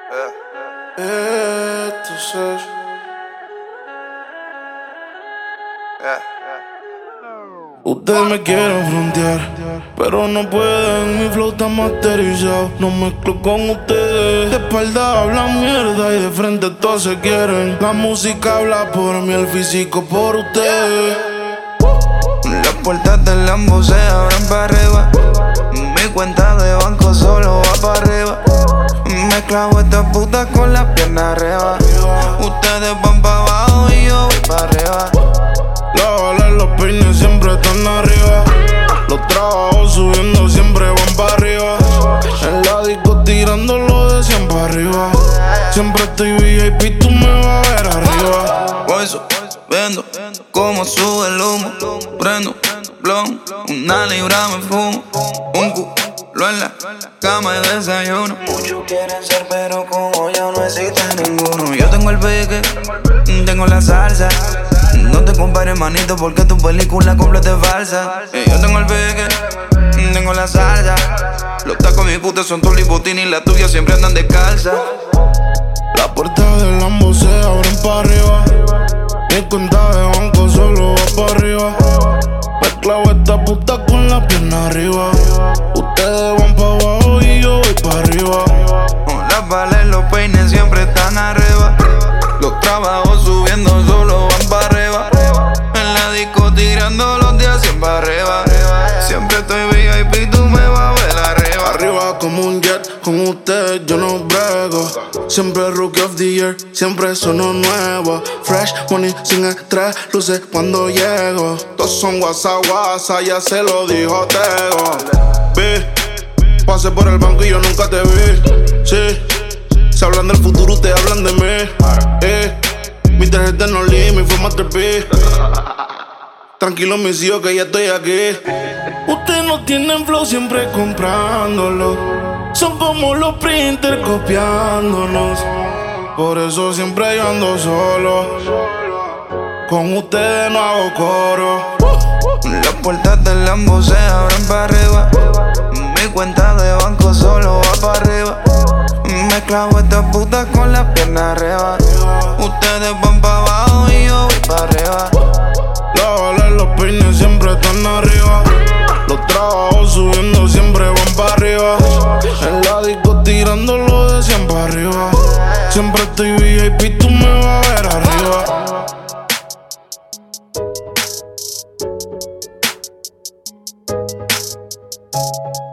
Tú sabes. Ustedes me quieren frontear, pero no pueden, mi flow está masterizado. No mezclo con ustedes. De espalda hablan mierda y de frente todos se quieren. La música habla por mí, el físico por ustedes. Las puertas del Lambo se abren para arriba. Mi cuenta de banco solo va para arriba. Me clavo estas putas con las piernas arriba. Ustedes van para abajo y yo voy para arriba. La bala y los peines siempre están arriba. Los trabajos subiendo siempre van para arriba. En la disco tirándolo de 100 para arriba. Siempre estoy VIP, tú me vas a ver arriba. Voy subiendo como sube el humo. Prendo blon, una libra me fumo. Un culo en la cama y desayuno. Muchos quieren ser pero como yo no existe ninguno. Yo tengo el pique, tengo la salsa. No te compares, manito, porque tu película completa es falsa. Yo tengo el pique, tengo la salsa. Los tacos mi puta son tu lipotina y la tuya siempre andan descalza. Las puertas del Lambo se abren para arriba. Mi cuenta de banco solo va para arriba. Me clavo esta puta con la pierna arriba. Ustedes van para abajo y yo voy para arriba. Las balas y los peines siempre están arriba. Los trabajos subiendo solo van para arriba. En la disco tirando los días 100 para arriba. Siempre estoy VIP, tú me vas a ver arriba. Arriba como un jet, con ustedes yo no brego. Siempre Rookie of the Year, siempre sono nuevo. Fresh money sin estrés, luces cuando llego. Todos son guasa, ya se lo dijo Tego. Vi, pasé por el banco y yo nunca te vi. Sí, se hablan del futuro, ustedes hablan de mí. Mi tarjeta no leave, mi fue Masterpiece. Tranquilo mis hijos que ya estoy aquí. Ustedes no tienen flow, siempre comprándolo. Son como los printers copiándonos. Por eso siempre yo ando solo. Con ustedes no hago coro. Las puertas del Lambo se abren para arriba. Mi cuenta de banco solo va para arriba. Me clavo estas putas con las piernas arriba. Ustedes van para abajo y yo voy para arriba. La bala y los peines siempre están arriba. Los trabajos subiendo siempre van para arriba. En la disco tirándolo de 100 para arriba. Siempre estoy VIP, tú me vas a ver arriba.